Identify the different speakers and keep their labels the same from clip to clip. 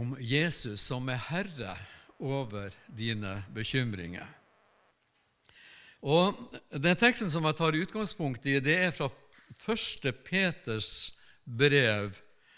Speaker 1: om Jesus som herre over dine bekymringer. Og den teksten som jeg tar utgangspunkt i, det fra 1. Peters brev.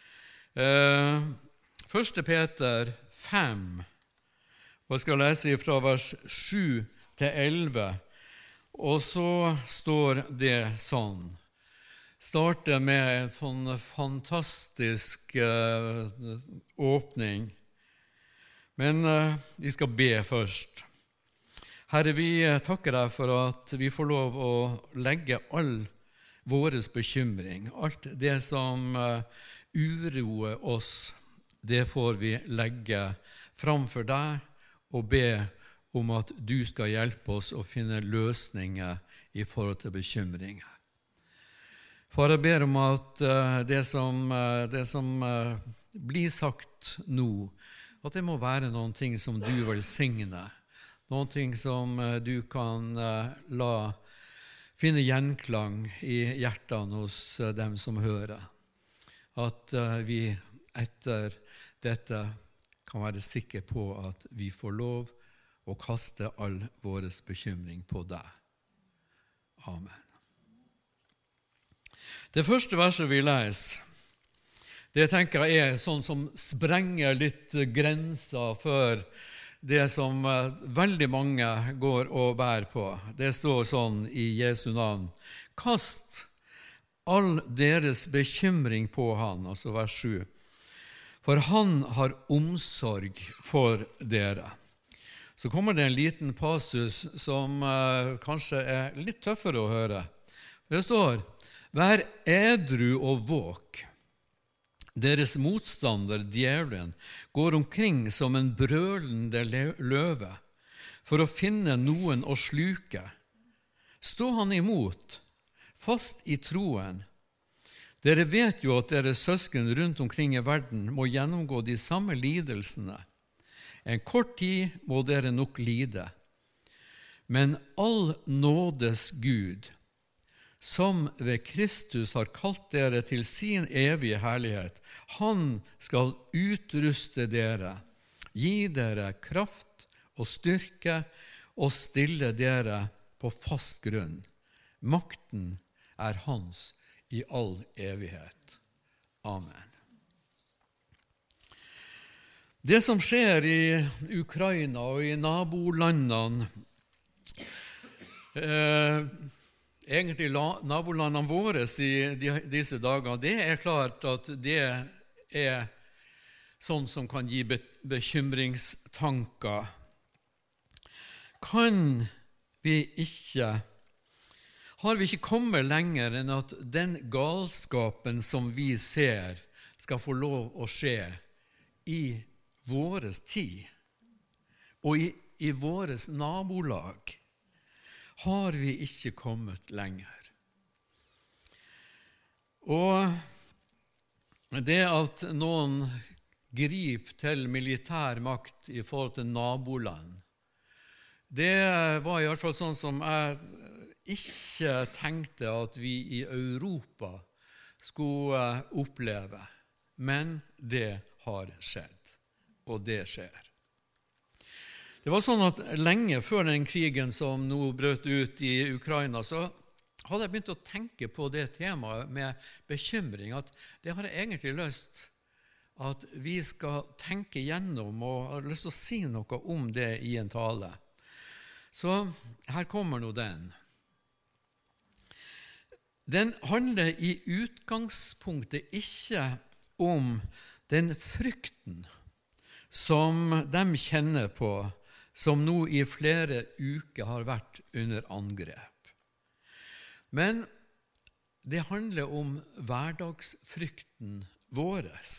Speaker 1: 1. Peter 5, og jeg skal lese fra vers 7 til 11, og så står det sånn. Starter med en sånn fantastisk åpning, men vi skal be først. Herre, vi takker deg for at vi får lov å legge all våres bekymring, alt det som uroer oss, det får vi legge framfor deg og be om at du skal hjelpe oss å finne løsninger i forhold til bekymringer. Far, jeg ber om at det som blir sagt nå, at det må være noen ting som du velsigner, noen ting som du kan la finne gjenklang i hjertene hos dem som hører. At vi etter dette kan være sikre på at vi får lov å kaste all våres bekymring på deg. Amen. Det første verset vi leser, det tenker jeg er sånn som sprenger litt grenser for det som veldig mange går og bærer på. Det står sånn i Jesu navn. Kast all deres bekymring på han, altså vers 7. For han har omsorg for dere. Så kommer det en liten passus som kanskje er litt tøffere å høre. Det står, vær edru og våk. Deres motstander, djevelen, går omkring som en brølende løve for å finne noen å sluke. Stå han imot, fast i troen. Dere vet jo at deres søsken rundt omkring i verden må gjennomgå de samme lidelsene. En kort tid må dere nok lide. Men all nådes Gud, som ved Kristus har kalt dere til sin evige herlighet, han skal utruste dere, gi dere kraft og styrke og stille dere på fast grunn. Makten er hans i all evighet. Amen. Det som skjer i Ukraina og i nabolandene, egentlig nabolandene våre i disse dager, det er klart at det er sånn som kan gi bekymringstanker. Har vi ikke kommet lenger enn at den galskapen som vi ser skal få lov å skje i våres tid og i våres nabolag? Har vi ikke kommet lenger. Og det at noen griper til militær makt i forhold til naboland, det var i hvert fall sånn som jeg ikke tenkte at vi i Europa skulle oppleve. Men det har skjedd, og det skjer. Det var sånn at lenge før den krigen som nå brøt ut i Ukraina, så hadde jeg begynt å tenke på det temaet med bekymring, at det har jeg egentlig lyst at vi skal tenke gjennom, og har lyst til å si noe om det i en tale. Så her kommer nå den. Den handler i utgangspunktet ikke om den frykten som de kjenner på, som nå i flere uker har vært under angrep. Men det handler om hverdagsfrykten våres.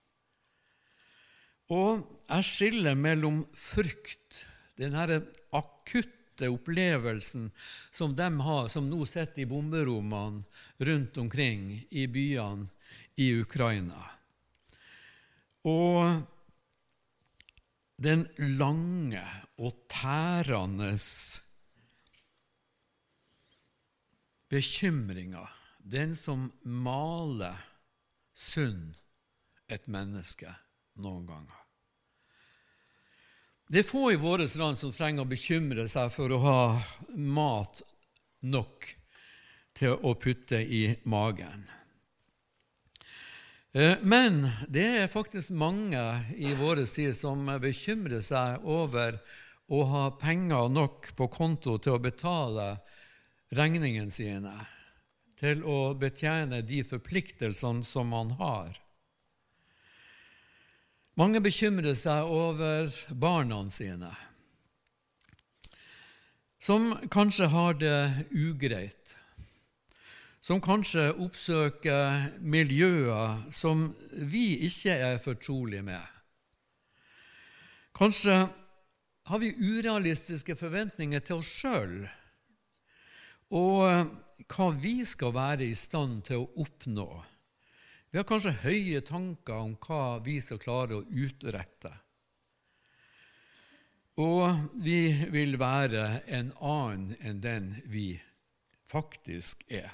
Speaker 1: Og jeg skiller mellom frykt, den her akutte opplevelsen som de har, som nå sitter i bomberommene rundt omkring i byene i Ukraina. Og den lange og tærende bekymringen, den som maler synd et menneske noen ganger. Det er få i vårt land som trenger å bekymre seg for å ha mat nok til å putte i magen. Men det er faktisk mange i vår tid som bekymrer seg over å ha penger nok på konto til å betale regningene sine, til å betjene de forpliktelsene som man har. Mange bekymrer seg over barna sine, som kanskje har det ugreit, som kanskje oppsøker miljøer som vi ikke er fortrolige med. Kanskje har vi urealistiske forventninger til oss selv, og hva vi skal være i stand til å oppnå. Vi har kanskje høye tanker om hva vi skal klare å utrette. Og vi vil være en annen enn den vi faktisk er.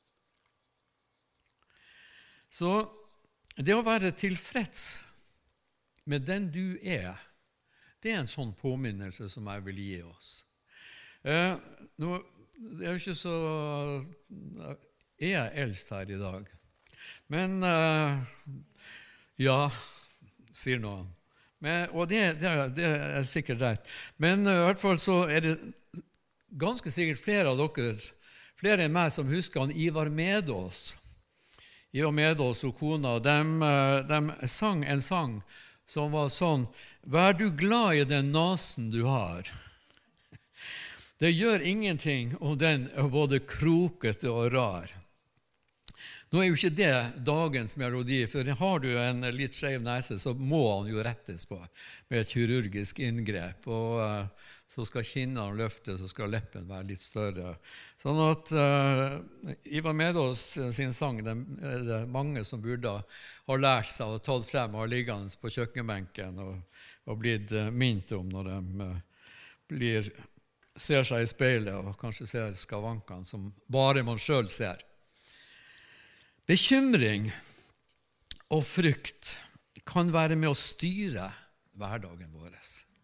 Speaker 1: Så det å være tilfreds med den du er, det er en sånn påminnelse som jeg vil gi oss. Nå det er jo ikke så jeg er eldst her i dag. Men ja, sier noen. Og det er sikkert rett. Men i hvert fall så er det ganske sikkert flere av dere, flere enn meg, som husker han Ivar Medås. Ivar Medås og kona, de sang en sang som var sånn: «Vær du glad i den nasen du har. Det gjør ingenting om den er både krokete og rar.» Nå er jo ikke det dagens melodi, for har du en litt skjev nese, så må han jo rettes på med et kirurgisk inngrep, og så skal kinnene løftes, så skal leppen være litt større. Sånn at Ivar Medås sin sang, det er det mange som burde ha lært seg og tatt frem og har liggende på kjøkkenbenken og blitt minnet om når de ser seg i speilet og kanskje ser skavankene som bare man selv ser. Bekymring og frykt kan være med å styre hverdagen vår.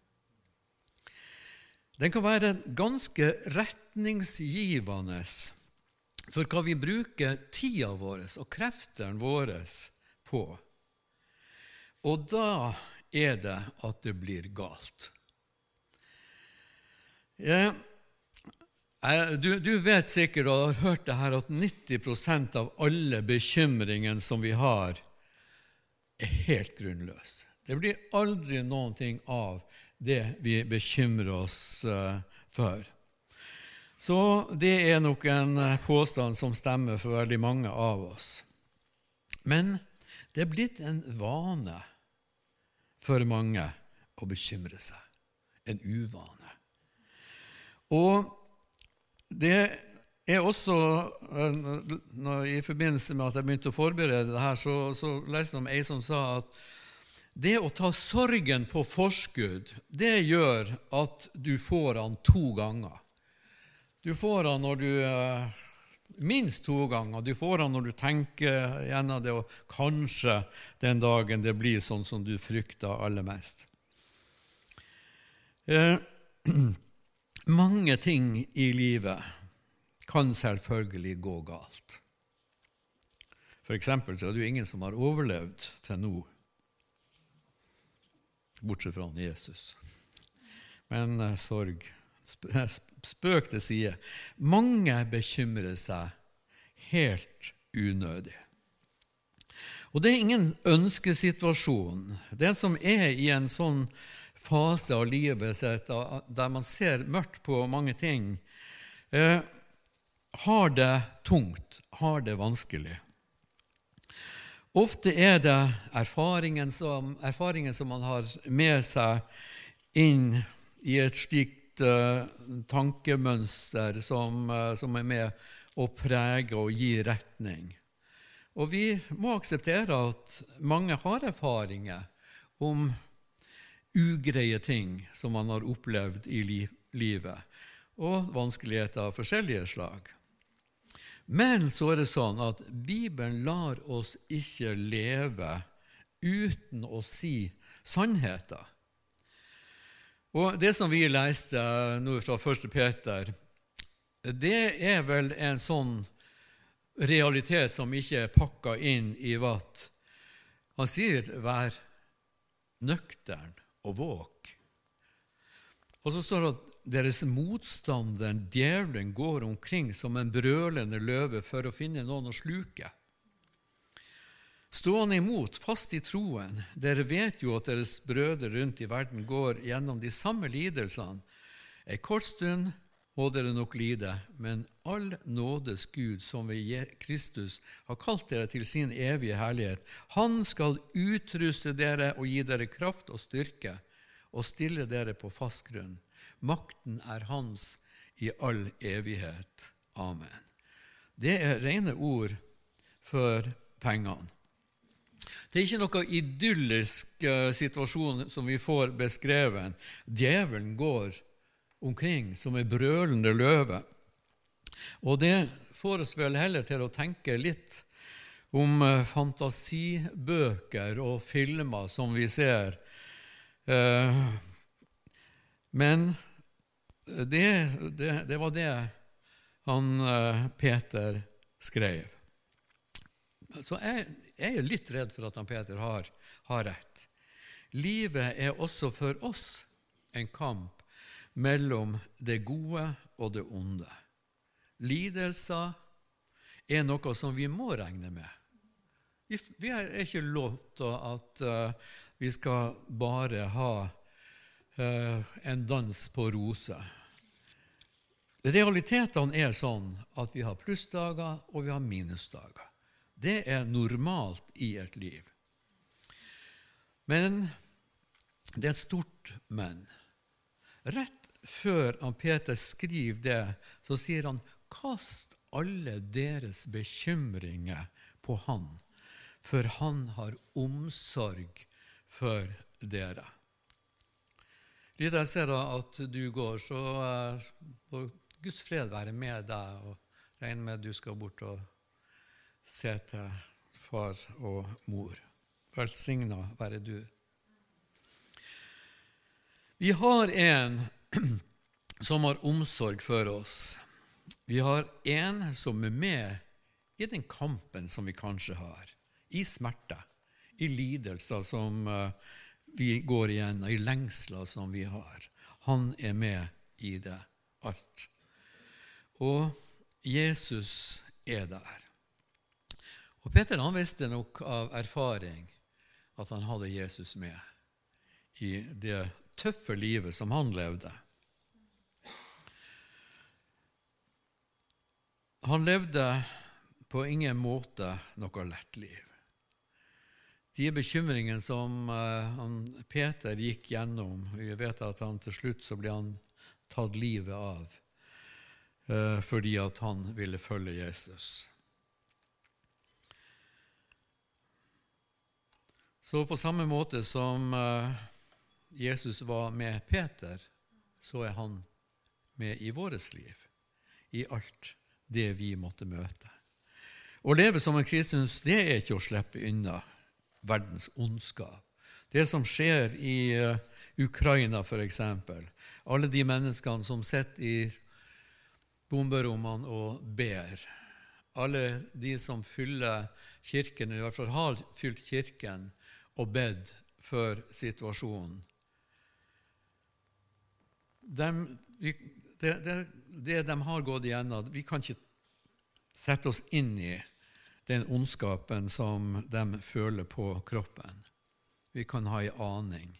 Speaker 1: Den kan være ganske retningsgivende for hva vi bruker tida vår og kreftene våre på. Og da er det at det blir galt. Du vet sikkert og har hørt det her at 90% av alle bekymringene som vi har er helt grunnløse. Det blir aldri noen ting av det vi bekymrer oss for. Så det er nok en påstand som stemmer for veldig mange av oss. Men det er blitt en vane for mange å bekymre seg. En uvane. Og det er også, i forbindelse med at jeg begynte å forberede det her, så leste jeg om en som sa at det å ta sorgen på forskudd, det gjør at du får han 2 ganger. Du får han når du minst 2 ganger. Du får han når du tenker gjennom det, og kanskje den dagen det blir sånn som du frykter aller mest. Mange ting i livet kan selvfølgelig gå galt. For eksempel så er det jo ingen som har overlevd til nå, bortsett fra Jesus. Men sorg, spøk til side. Mange bekymrer seg helt unødig. Og det er ingen ønskesituasjon. Det som er i en sånn fase av livet sitt, der man ser mørkt på mange ting, har det tungt, har det vanskelig. Ofte er det erfaringen som man har med seg inn i et slikt tankemønster som er med å prege og gi retning. Og vi må akseptere at mange har erfaringer om ugreie ting som man har opplevd i livet, og vanskeligheter av forskjellige slag. Men så er det sånn at Bibelen lar oss ikke leve uten å si sannheter. Og det som vi leste nå fra 1. Peter, det vel en sånn realitet som ikke pakket inn i vatt. Han sier, vær nøktern og våk. Og så står det at deres motstander, djevelen, går omkring som en brølende løve for å finne noen å sluke. Stå han imot, fast i troen. Dere vet jo at deres brødre rundt i verden går gjennom de samme lidelsene. En kort stund må dere nok lide, men all nådes Gud, som ved Kristus har kalt dere til sin evige herlighet, han skal utruste dere og gi dere kraft og styrke, og stille dere på fast grunn. Makten hans i all evighet. Amen. Det rene ord for pengene. Det ikke noe idyllisk situasjon som vi får beskrevet. Djevelen går omkring som en brølende løve. Og det får oss vel heller til å tenke litt om fantasibøker og filmer som vi ser. Men det var det han Peter skrev. Så jeg er litt redd for at han Peter har rett. Livet er også for oss en kamp mellom det gode og det onde. Lidelser er noe som vi må regne med. Vi er ikke lovt at vi skal bare ha en dans på roser. Realitetene er sånn at vi har plussdager og vi har minusdager. Det er normalt i et liv. Men det er et stort men. Rett før Peter skriver det, så sier han, kast alle deres bekymringer på han, for han har omsorg for dere. Litt jeg ser at du går, så Guds fred være med deg, og regner med at du skal bort og se til far og mor. Velsignet være du. Vi har en som har omsorg for oss. Vi har en som er med i den kampen som vi kanskje har, i smerte, i lidelser som vi går igjen, i lengsler som vi har. Han er med i det alt. Og Jesus er der. Og Peter han visste nok av erfaring at han hadde Jesus med i det tøffe livet som han levde. Han levde på ingen måte noe lett liv. De bekymringene som Peter gikk gjennom, vi vet at han til slutt så ble han tatt livet av fordi at han ville følge Jesus. Så på samme måte som Jesus var med Peter, så er han med i våres liv, i alt det vi måtte møte. Å leve som en kristen, det er ikke å slippe unna verdens ondskap. Det som skjer i Ukraina for eksempel, alle de menneskene som sitter i bomberommene og ber, alle de som fyller kirken, i hvert fall har fylt kirken og bedt for situasjonen. Det de har gått igjennom, vi kan ikke sette oss inn i den ondskapen som de føler på kroppen. Vi kan ha en aning.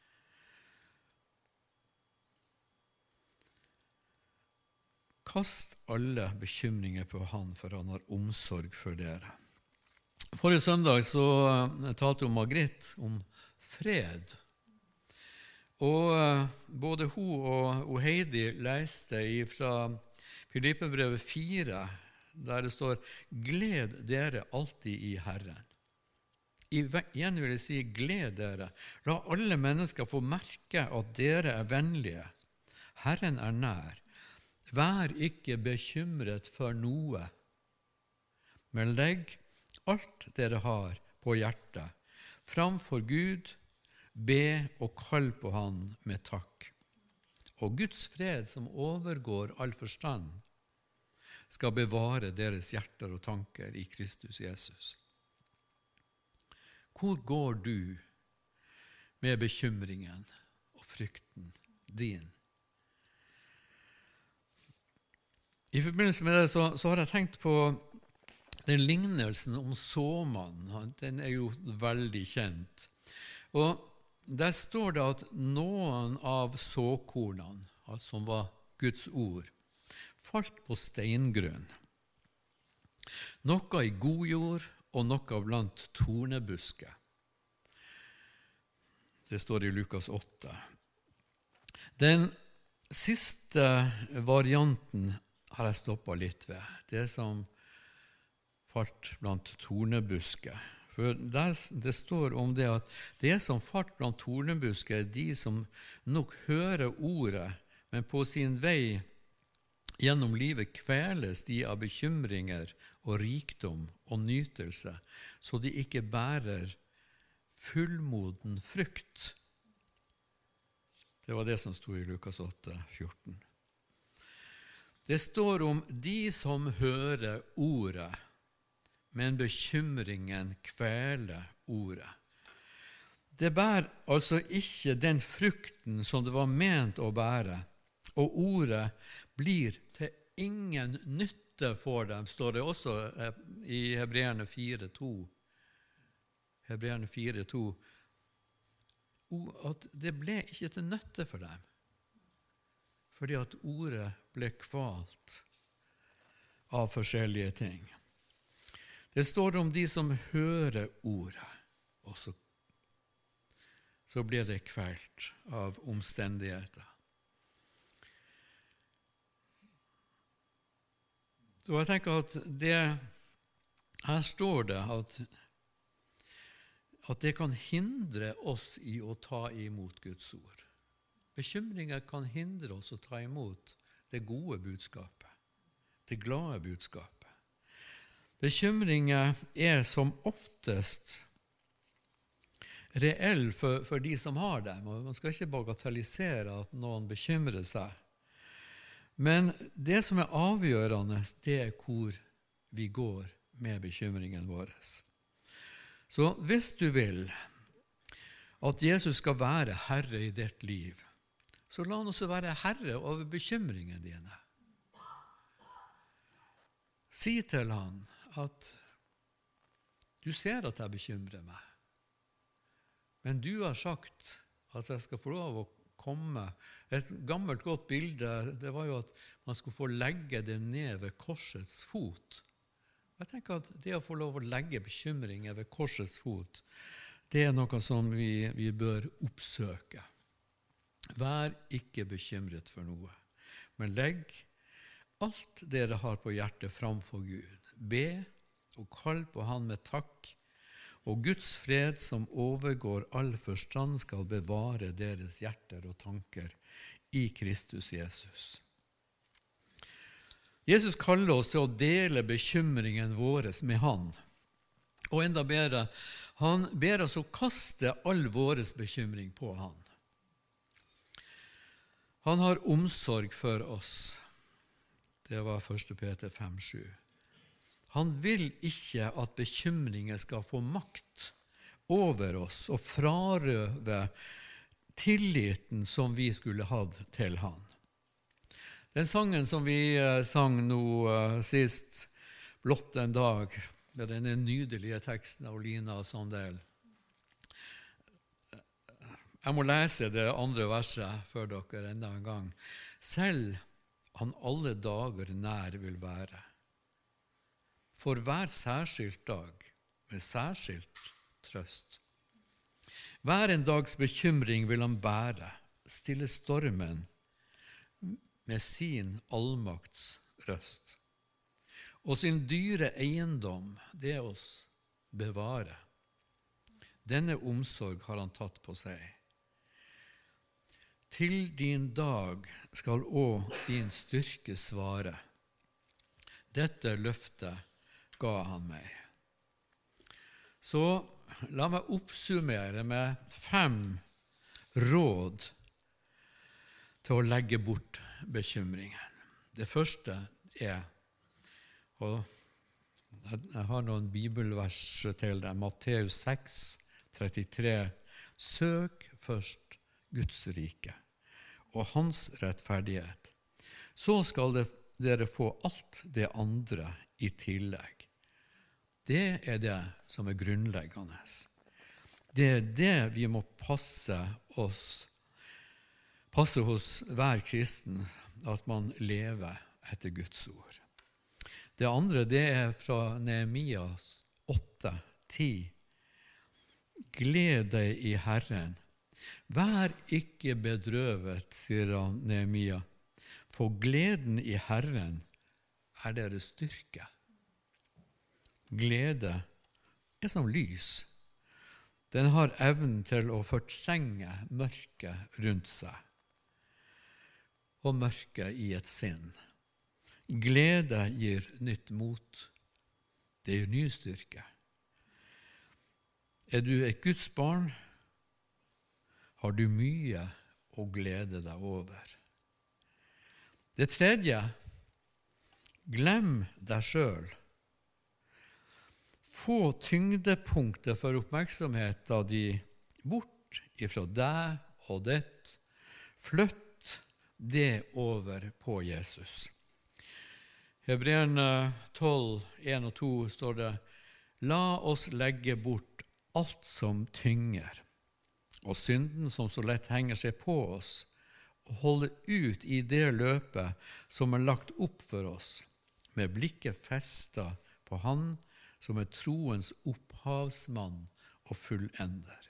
Speaker 1: Kast alle bekymringer på han, for han har omsorg for dere. Forrige søndag så talte Margrit om fred. Og både hun og Heidi leste fra Filippebrevet 4, der det står, gled dere alltid i Herren. Igjen vil jeg si, gled dere. La alle mennesker få merke at dere er vennlige. Herren er nær. Vær ikke bekymret for noe, men legg alt dere har på hjertet, framfor Gud, be og kall på han med takk. og Guds fred som overgår all forstand, skal bevare deres hjerter og tanker i Kristus Jesus. Hvor går du med bekymringen og frykten din? I forbindelse med det så har jeg tenkt på den lignelsen om såmannen. Den er jo veldig kjent. Og der står det at noen av såkornene, som var Guds ord, falt på steingrunn. Noe i god jord, og noe blant tornebusker. Det står i Lukas 8. Den siste varianten har jeg stoppet litt ved. Det som falt blant tornebusker. For det står om det at det som falt blant tornebusker er de som nok hører ordet, men på sin vei gjennom livet kveles de av bekymringer og rikdom og nytelse, så de ikke bærer fullmoden frukt. Det var det som stod i Lukas 8, 14. Det står om de som hører ordet, men bekymringen kveler ordet. Det bærer altså ikke den frukten som det var ment å bære, og ordet blir til ingen nytte for dem, står det også i Hebreerne 4:2. Hebreerne 4:2, at det ble ikke til nytte for dem, fordi at ordet ble kvalt av forskjellige ting. Det står om de som hører ordet, og så blir det kvelt av omstendigheter. Så jeg tenker at her står det at det kan hindre oss i å ta imot Guds ord. Bekymringer kan hindre oss å ta imot det gode budskapet, det glade budskapet. Bekymringer er som oftest reell for de som har dem, og man skal ikke bagatellisere at noen bekymrer seg. Men det som er avgjørende, det er hvor vi går med bekymringen vår. Så hvis du vil at Jesus skal være herre i ditt liv, så la han også være herre over bekymringen dine. Si til han at du ser at jeg bekymrer meg, men du har sagt at jeg skal få lov å komme. Et gammelt godt bilde, det var jo at man skulle få legge det ned ved korsets fot. Jeg tenker at det å få lov å legge bekymringer ved korsets fot, det er noe som vi bør oppsøke. Vær ikke bekymret for noe, men legg alt dere har på hjertet framfor Gud. Be og kall på han med takk, og Guds fred som overgår all forstand skal bevare deres hjerter og tanker i Kristus Jesus. Jesus kaller oss til å dele bekymringen vår med han. Og enda bedre, han ber oss å kaste all vår bekymring på han. Han har omsorg for oss. Det var 1. Peter 5:7. Han vil ikke at bekymringer skal få makt over oss og frarøve tilliten som vi skulle hatt til han. Den sangen som vi sang nå sist, Blott en dag, med denne nydelige teksten av Lina Sandel. Jeg må lese det andre verset for dere enda en gang. Selv han alle dager nær vil være. For hver særskilt dag med særskilt trøst. Hver en dags bekymring vil han bære, stille stormen med sin allmakts røst. Og sin dyre eiendom, det oss bevare. Denne omsorg har han tatt på seg. Til din dag skal også din styrke svare. Dette løftet ga han meg. Så la meg oppsummere med 5 råd til å legge bort bekymringen. Det første er, og jeg har noen bibelvers til deg, Matteus 6, 33, søk først Guds rike og hans rettferdighet, så skal dere få alt det andre i tillegg. Det er det som er grunnleggende. Det er det vi må passe hos hver kristen, at man lever etter Guds ord. Det andre, det er fra Nehemia 8, 10. Gled deg i Herren. Vær ikke bedrøvet, sier han Nehemia, for gleden i Herren er deres styrke. Glede er som lys. Den har evnen til å fortrenge mørket rundt seg, og mørket i et sinn. Glede gir nytt mot. Det gir ny styrke. Er du et Guds barn, har du mye å glede deg over. Det tredje, glem deg selv. Få tyngdepunktet for oppmerksomheten din bort ifra deg og ditt. Flytt det over på Jesus. Hebreerne 12, 1 og 2 står det, la oss legge bort alt som tynger, og synden som så lett henger seg på oss, og holde ut i det løpet som er lagt opp for oss, med blikket festet på Han som er troens opphavsmann og fullender.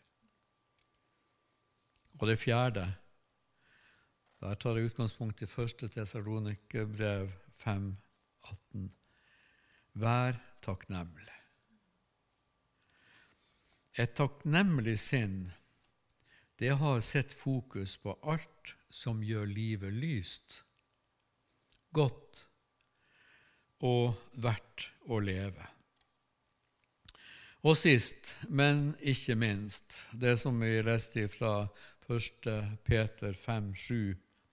Speaker 1: Og det fjerde, der tar jeg utgangspunkt i 1. Tessalonikerbrev 5, 18. Vær takknemlig. Et takknemlig sinn, det har sett fokus på alt som gjør livet lyst, godt og verdt å leve. Og sist, men ikke minst, det som vi leste fra 1. Peter 5, 7.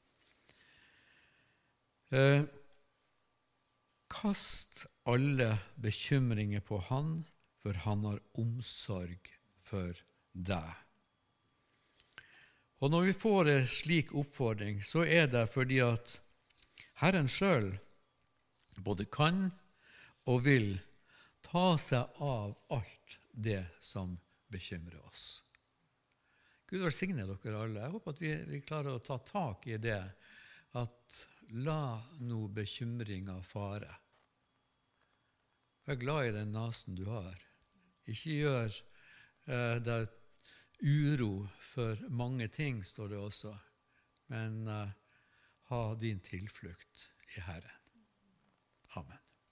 Speaker 1: Kast alle bekymringer på Han, for Han har omsorg for deg. Og når vi får en slik oppfordring, så er det fordi at Herren selv både kan og vil ta seg av alt det som bekymrer oss. Gud velsigne dere alle. Jeg håper at vi klarer å ta tak i det, at la nå bekymringer fare. Vær glad i den nasen du har. Ikke gjør deg uro for mange ting, står det også, men ha din tilflukt i Herren. Amen.